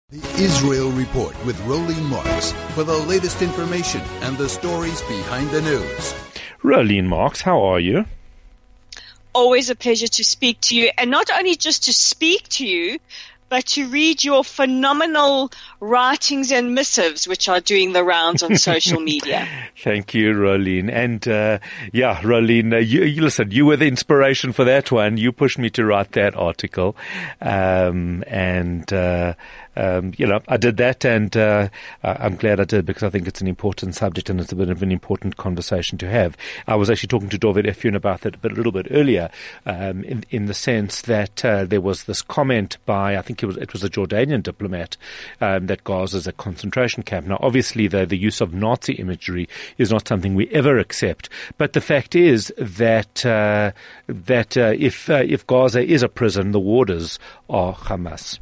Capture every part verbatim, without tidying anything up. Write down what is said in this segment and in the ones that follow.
The Israel Report with Rolene Marks for the latest information and the stories behind the news. Rolene Marks, how are you? Always a pleasure to speak to you, and not only just to speak to you, but to read your phenomenal writings and missives, which are doing the rounds on social media. Thank you, Rolene. And, uh, yeah, Rolene, uh, you, you listen, you were the inspiration for that one. You pushed me to write that article. Um, and, uh, Um, you know, I did that, and uh, I'm glad I did, because I think it's an important subject and it's a bit of an important conversation to have. I was actually talking to David Effion about that a, bit, a little bit earlier, um, in, in the sense that uh, there was this comment by, I think it was it was a Jordanian diplomat, um, that Gaza is a concentration camp. Now, obviously, the, the use of Nazi imagery is not something we ever accept, but the fact is that uh, that uh, if uh, if Gaza is a prison, the warders are Hamas.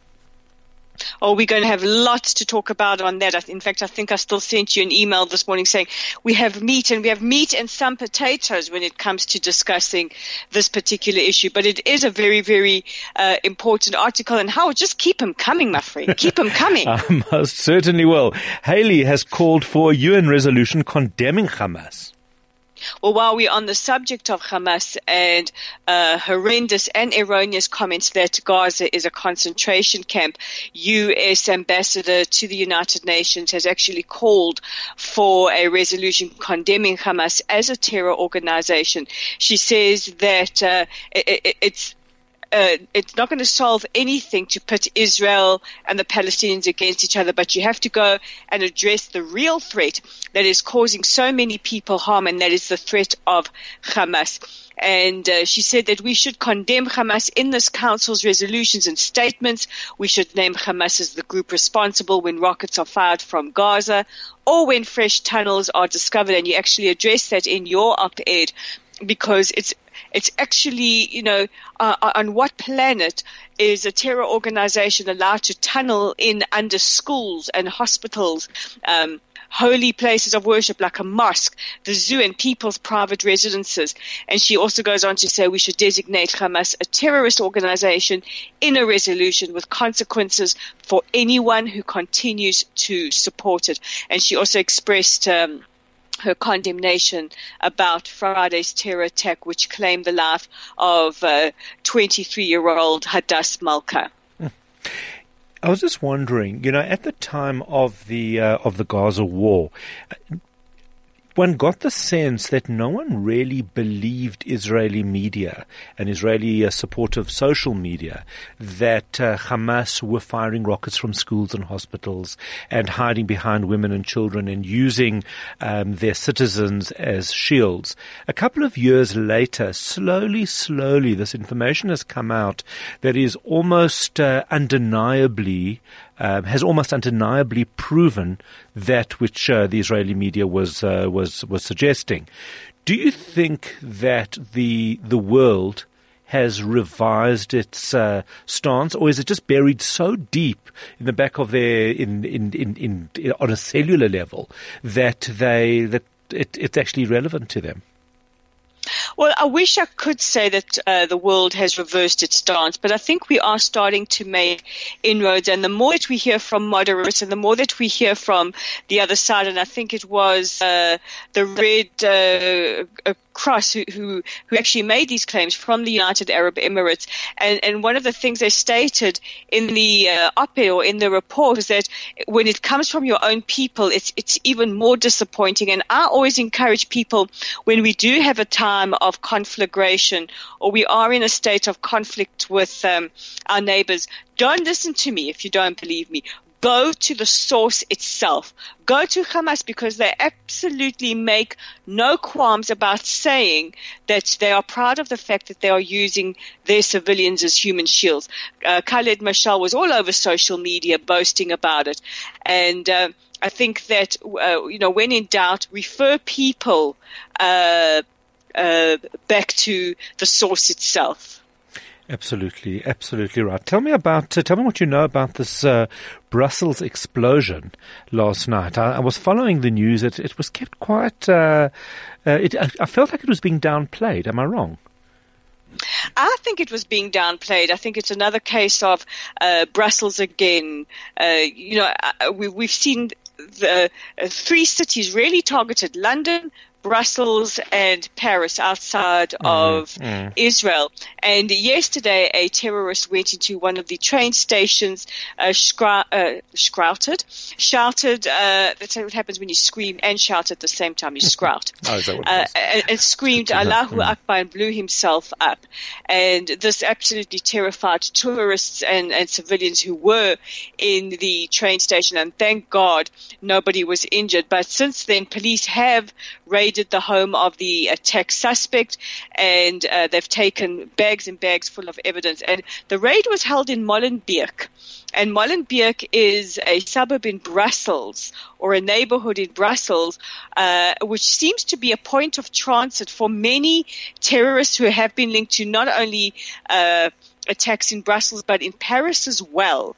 Oh, we're going to have lots to talk about on that. In fact, I think I still sent you an email this morning saying we have meat, and we have meat and some potatoes when it comes to discussing this particular issue. But it is a very, very uh, important article. And Howard, just keep them coming, my friend. Keep them coming. I most certainly will. Haley has called for a U N resolution condemning Hamas. Well, while we're on the subject of Hamas and uh, horrendous and erroneous comments that Gaza is a concentration camp, U S Ambassador to the United Nations has actually called for a resolution condemning Hamas as a terror organization. She says that uh, it, it, it's Uh, it's not going to solve anything to pit Israel and the Palestinians against each other, but you have to go and address the real threat that is causing so many people harm, and that is the threat of Hamas. And uh, she said that we should condemn Hamas in this council's resolutions and statements. We should name Hamas as the group responsible when rockets are fired from Gaza, or when fresh tunnels are discovered. And you actually address that in your op-ed, because it's It's actually, you know, uh, on what planet is a terror organization allowed to tunnel in under schools and hospitals, um, holy places of worship like a mosque, the zoo, and people's private residences? And she also goes on to say we should designate Hamas a terrorist organization in a resolution with consequences for anyone who continues to support it. And she also expressed um her condemnation about Friday's terror attack, which claimed the life of uh, twenty-three-year-old Hadass Malka. I was just wondering, you know, at the time of the uh, of the Gaza war, one got the sense that no one really believed Israeli media and Israeli uh, supportive social media that uh, Hamas were firing rockets from schools and hospitals and hiding behind women and children and using um, their citizens as shields. A couple of years later, slowly, slowly, this information has come out that is almost uh, undeniably Um, has almost undeniably proven that which uh, the Israeli media was uh, was was suggesting. Do you think that the the world has revised its uh, stance, or is it just buried so deep in the back of their in in in, in, in on a cellular level that they that it, it's actually relevant to them? Well, I wish I could say that uh, the world has reversed its stance, but I think we are starting to make inroads. And the more that we hear from moderates and the more that we hear from the other side, and I think it was uh, the Red uh, Cross who, who who actually made these claims from the United Arab Emirates. And, and one of the things they stated in the uh, op-ed or in the report is that when it comes from your own people, it's it's even more disappointing. And I always encourage people, when we do have a time of conflagration or we are in a state of conflict with um, our neighbors, don't listen to me if you don't believe me. Go to the source itself. Go to Hamas, because they absolutely make no qualms about saying that they are proud of the fact that they are using their civilians as human shields. Uh, Khaled Mashal was all over social media boasting about it. And uh, I think that, uh, you know, when in doubt, refer people uh, uh, back to the source itself. Absolutely, absolutely right. Tell me about, uh, tell me what you know about this uh, Brussels explosion last night. I, I was following the news. It, it was kept quite. Uh, uh, it, I, I felt like it was being downplayed. Am I wrong? I think it was being downplayed. I think it's another case of uh, Brussels again. Uh, you know, uh, we, we've seen the uh, three cities really targeted: London, Brussels, and Paris, outside mm, of mm. Israel. And yesterday, a terrorist went into one of the train stations, uh, scra- uh, scrouted, shouted. Uh, that's what happens when you scream and shout at the same time. You sprout. Oh, is that what uh, it is? and, and screamed Allahu mm. Akbar and blew himself up. And this absolutely terrified tourists and, and civilians who were in the train station. And thank God nobody was injured. But since then, police have raided the home of the attack suspect, and uh, they've taken bags and bags full of evidence. And the raid was held in Molenbeek. And Molenbeek is a suburb in Brussels, or a neighborhood in Brussels, uh, which seems to be a point of transit for many terrorists who have been linked to not only uh, attacks in Brussels, but in Paris as well.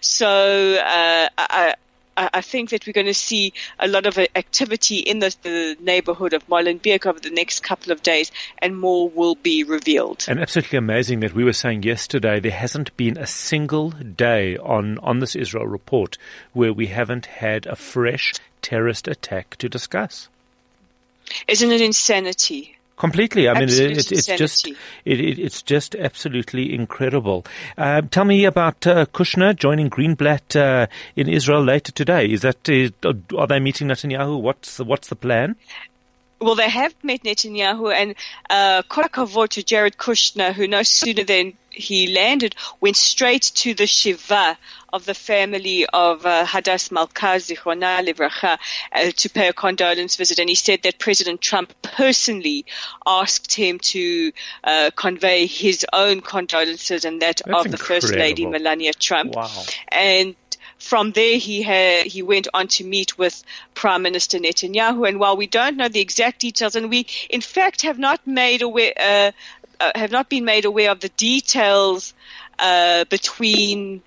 So uh, I, I think that we're going to see a lot of activity in the, the neighborhood of Molenbeek over the next couple of days, and more will be revealed. And absolutely amazing that we were saying yesterday there hasn't been a single day on, on this Israel report where we haven't had a fresh terrorist attack to discuss. Isn't it insanity? Completely. I mean, Absolute it, it's insanity. just it, it, it's just absolutely incredible. Uh, tell me about uh, Kushner joining Greenblatt uh, in Israel later today. Is that is, are they meeting Netanyahu? What's the, what's the plan? Well, they have met Netanyahu, and uh, kol hakavod to Jared Kushner, who no sooner than he landed went straight to the Shiva of the family of uh, Hadass Malka, Zichronah Livracha, uh, to pay a condolence visit. And he said that President Trump personally asked him to uh, convey his own condolences and that That's of the First Lady Melania Trump. Wow. And from there, he had, he went on to meet with Prime Minister Netanyahu. And while we don't know the exact details, and we in fact have not made aware, uh, uh, have not been made aware of the details uh, between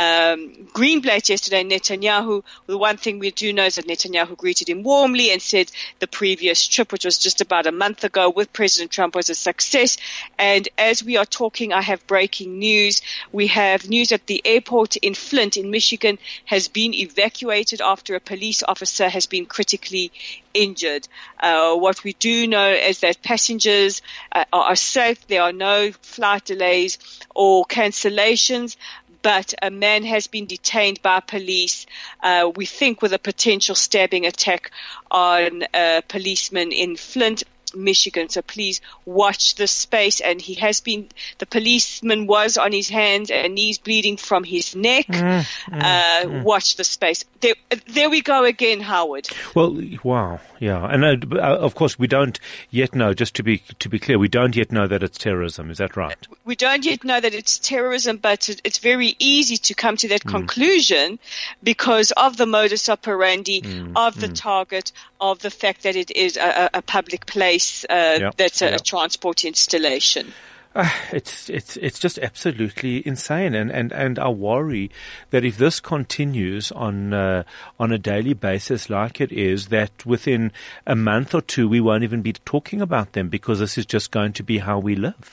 Um, Greenblatt yesterday and Netanyahu. The one thing we do know is that Netanyahu greeted him warmly and said the previous trip, which was just about a month ago with President Trump, was a success. And as we are talking, I have breaking news. We have news that the airport in Flint in Michigan has been evacuated after a police officer has been critically injured. Uh, what we do know is that passengers uh, are safe. There are no flight delays or cancellations. But a man has been detained by police, uh, we think with a potential stabbing attack on a policeman in Flint, Michigan. So please watch this space. And he has been, the policeman was on his hands and knees bleeding from his neck. Mm, mm, uh, mm. Watch the space. There, there we go again, Howard. Well, wow. Yeah. And uh, of course we don't yet know, just to be, to be clear, we don't yet know that it's terrorism. Is that right? We don't yet know that it's terrorism, but it's very easy to come to that mm. conclusion because of the modus operandi, mm, of the mm. target, of the fact that it is a, a public place uh, yep, that's a, yep. a transport installation. Uh, it's it's it's just absolutely insane, and, and, and I worry that if this continues on uh, on a daily basis like it is, that within a month or two we won't even be talking about them because this is just going to be how we live.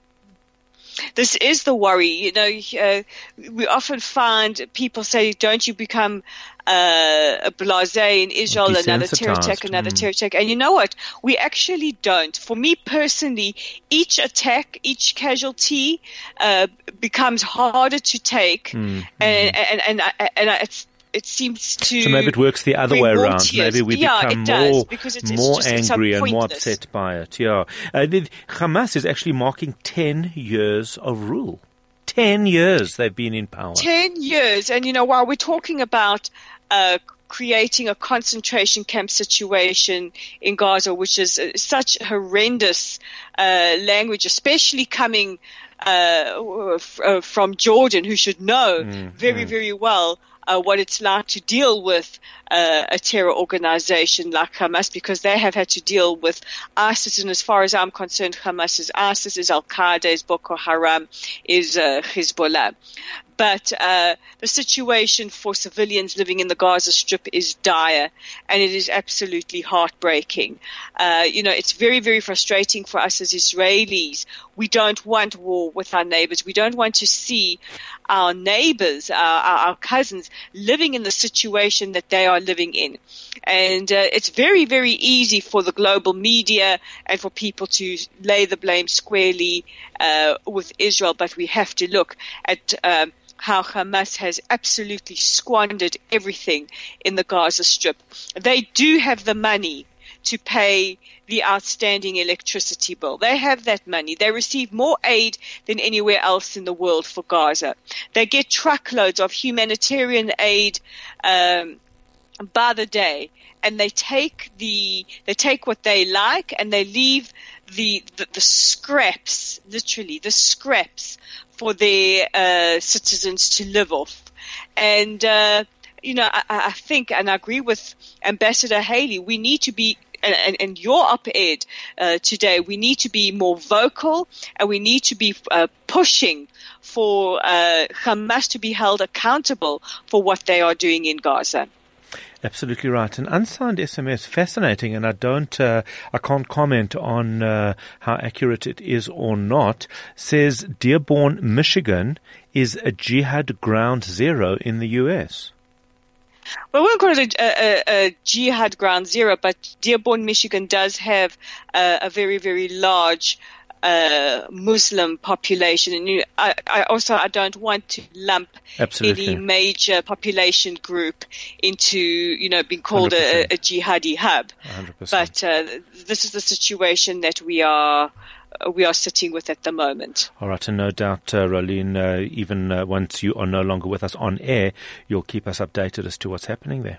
This is the worry. You know, uh, we often find people say, don't you become uh, a blasé in Israel, another terror attack, another mm. terror attack. And you know what? We actually don't. For me personally, each attack, each casualty uh, becomes harder to take. Mm. And, mm. and, and, and, and it's, it seems to... So maybe it works the other way around. Tears. Maybe we yeah, become does, more, it's, it's more just, angry it's and more upset by it. Yeah. Uh, the, Hamas is actually marking ten years of rule. Ten years they've been in power. Ten years. And, you know, while we're talking about uh, creating a concentration camp situation in Gaza, which is uh, such horrendous uh, language, especially coming uh, f- uh, from Jordan, who should know mm, very, mm. very well Uh, what it's like to deal with uh, a terror organization like Hamas, because they have had to deal with ISIS. And as far as I'm concerned, Hamas is ISIS, is Al-Qaeda, is Boko Haram, is uh, Hezbollah. But uh, the situation for civilians living in the Gaza Strip is dire, and it is absolutely heartbreaking. Uh, you know, it's very, very frustrating for us as Israelis. We don't want war with our neighbors. We don't want to see our neighbors, our, our, our cousins, living in the situation that they are living in. And uh, it's very, very easy for the global media and for people to lay the blame squarely uh, with Israel, but we have to look at um, how Hamas has absolutely squandered everything in the Gaza Strip. They do have the money to pay the outstanding electricity bill. They have that money. They receive more aid than anywhere else in the world for Gaza. They get truckloads of humanitarian aid um, by the day, and they take the they take what they like and they leave the the, the scraps, literally the scraps, for their uh, citizens to live off. And uh, you know, I, I think, and I agree with Ambassador Haley, we need to be. And, and your op-ed uh, today, we need to be more vocal, and we need to be uh, pushing for uh, Hamas to be held accountable for what they are doing in Gaza. Absolutely right. An unsigned S M S, fascinating, and I don't, uh, I can't comment on uh, how accurate it is or not. Says Dearborn, Michigan, is a jihad ground zero in the U S. Well, we won't call it a, a, a jihad ground zero, but Dearborn, Michigan does have uh, a very, very large uh, Muslim population. And you, I, I also, I don't want to lump Absolutely. any major population group into, you know, being called a, a jihadi hub. one hundred percent. But uh, this is the situation that we are we are sitting with at the moment. All right, and no doubt, uh, Rolene, uh, even uh, once you are no longer with us on air, you'll keep us updated as to what's happening there.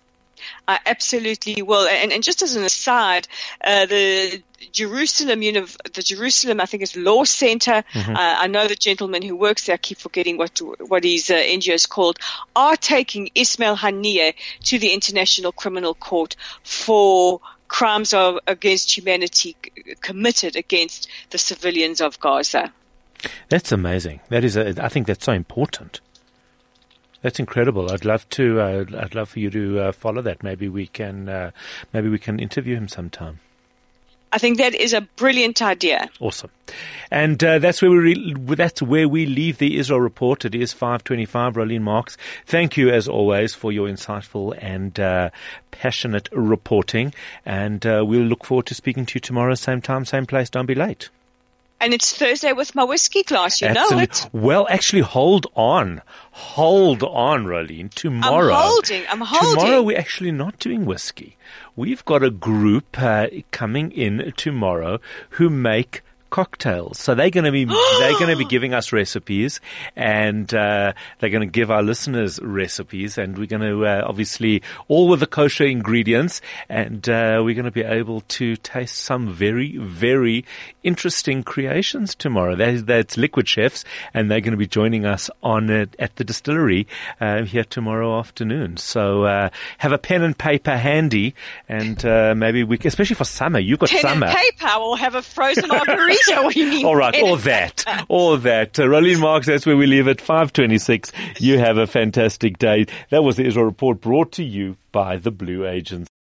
I absolutely will. And, and just as an aside, uh, the Jerusalem, Uni- the Jerusalem, I think it's Law Center. Mm-hmm. Uh, I know the gentleman who works there. I keep forgetting what what his uh, N G O is called. Are taking Ismail Haniyeh to the International Criminal Court for crimes of, against humanity c- committed against the civilians of Gaza. That's amazing. That is, a, I think that's so important. That's incredible. I'd love to. Uh, I'd love for you to uh, follow that. Maybe we can. Uh, maybe we can interview him sometime. I think that is a brilliant idea. Awesome, and uh, that's where we re- that's where we leave the Israel Report. It is five twenty-five. Rolene Marks, thank you as always for your insightful and uh, passionate reporting, and uh, we'll look forward to speaking to you tomorrow, same time, same place. Don't be late. And it's Thursday with my whiskey glass, you Absolutely. know it. Well, actually, hold on. Hold on, Rolene. Tomorrow. I'm holding. I'm holding. Tomorrow we're actually not doing whiskey. We've got a group uh, coming in tomorrow who make cocktails. So they're going to be they're going to be giving us recipes, and uh, they're going to give our listeners recipes, and we're going to uh, obviously all with the kosher ingredients, and uh, we're going to be able to taste some very very interesting creations tomorrow. That, that's Liquid Chefs, and they're going to be joining us on it at the distillery uh, here tomorrow afternoon. So uh, have a pen and paper handy, and uh, maybe we, especially for summer, you've got pen summer. Pen and paper, or have a frozen margarita. We need all right, all that, all that. Uh, Rolene Marks, that's where we leave it. five twenty-six. You have a fantastic day. That was the Israel Report, brought to you by the Blue Agents.